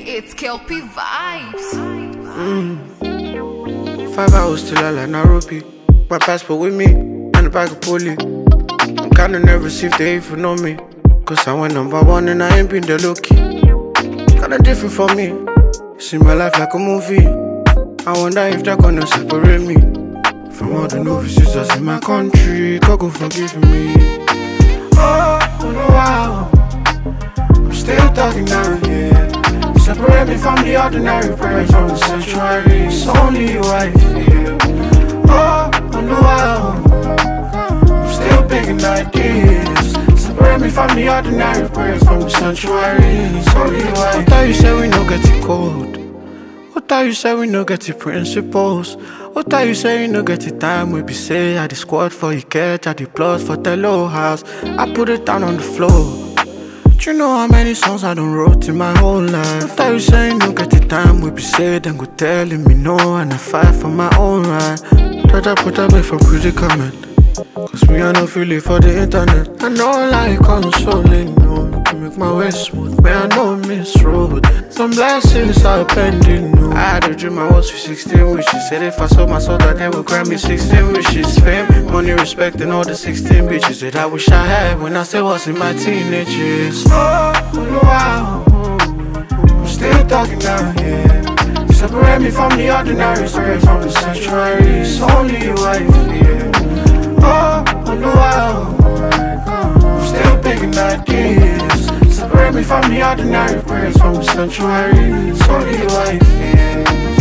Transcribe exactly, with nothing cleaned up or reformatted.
It's Kelpie Vibes. Mm. Five hours till I like Nairobi. My passport with me and a bag of pulley. I'm kinda nervous if they even know me, cause I went number one and I ain't been the lucky. Kinda different for me. See my life like a movie. I wonder if they're gonna separate me from all the novices that's in my country. God go forgive me. Oh, oh no, wow. I'm still talking now, yeah. Separate me from the ordinary prayers from the sanctuary. It's only your wife, yeah. Oh, oh no, wow. I'm still picking ideas. Separate me from the ordinary prayers from the sanctuary. It's only your wife. What thought you said we no get it cold? What thought you said we no get it principles? What thought you say you no get it time? We be say I the squad for you catch, I the blood for the low house. I put it down on the floor. Do you know how many songs I done wrote in my whole life? What thought you say you no get it time? We be say them go telling me no, and I fight for my own right. Try to put away from predicament, cause me I no feel it for the internet. I know like consoling, no, to make my way smooth. Man, I know miss road. Some blessings are pending, no. I had a dream I was with sixteen wishes. Said if I sold my soul that they would grant me sixteen wishes. Fame, money, respect, and all the sixteen bitches that I wish I had when I still was in my teenage years. Oh, oh wow. I'm still talking now, yeah. Separate me from the ordinary, straight from the sanctuary. It's only your wife, yeah. Oh, oh no, wow. I'm still picking ideas. Separate me from the ordinary prayers from the sanctuary. It's only your wife, yeah.